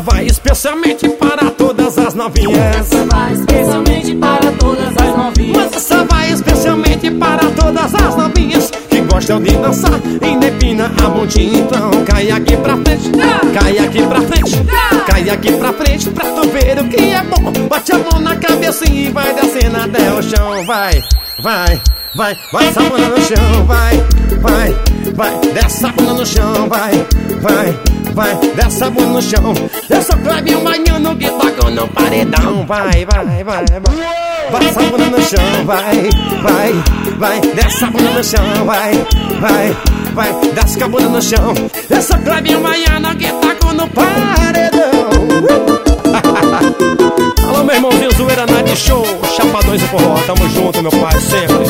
vai especialmente para todas as novinhas. Essa vai especialmente para todas as novinhas. Mas essa vai especialmente para todas as novinhas que gostam de dançar e empina a bundinha. Então cai aqui pra frente, cai aqui pra frente, cai aqui pra frente pra tu ver o que é bom. Bate a mão na cabecinha e vai descendo até o chão. Vai, vai, vai, vai essa bunda no chão. Vai, vai, vai, desce a bunda no chão. Vai, vai, vai, desce a bunda no chão. Eu sou Clebinho Baiano que toca no paredão. Vai, vai, vai, vai, vai essa bunda no chão. Vai, vai, vai, desce a bunda no chão. Vai, vai, vai, desce a bunda no chão. Eu sou Clebinho Baiano que toca no paredão. Alô, meu irmãozinho, Zoeira Night Show, Chapadões e Forró, tamo junto, meu pai, sempre.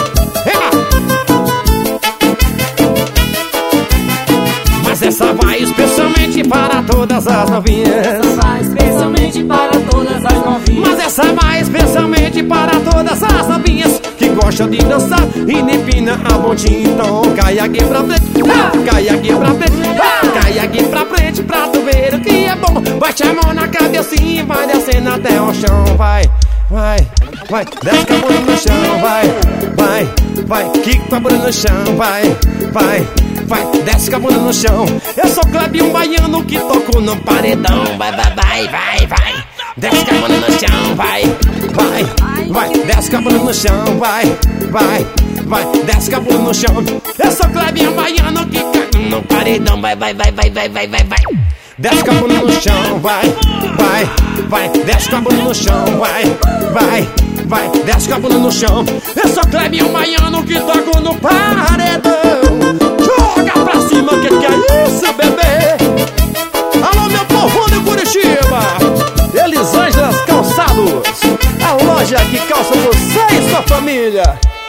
Mas essa vai especialmente para todas as novinhas. Essa vai especialmente para todas as novinhas. Mas essa vai especialmente para todas as novinhas que gostam de dançar e empina a bundinha. Então cai aqui pra frente, cai aqui pra frente, cai aqui pra frente pra tu ver o que é bom. Bate a mão na cabecinha e vai descendo até o chão. Vai, vai, vai, desce com a bunda no chão. Vai, vai, vai, quica com a bunda no chão. Vai, vai, vai, desce com a bunda no chão. Eu sou Clebinho Baiano que toco no paredão. Vai, vai, vai, vai, vai, desce com a bunda no chão. Vai, vai, vai, desce com a bunda no chão. Vai, vai, vai, desce com a bunda no chão. Eu sou Clebinho Baiano que toco no paredão. Vai, vai, vai, vai, vai, vai, vai, vai. Desce com a bunda no chão, vai, vai, vai, desce com a bunda no chão, vai, vai, vai, desce com a bunda no chão. Eu sou Clebinho Baiano que toco no paredão. Joga pra cima, que é isso, bebê? Alô, meu povo de Curitiba, Elisângela Calçados, a loja que calça você e sua família.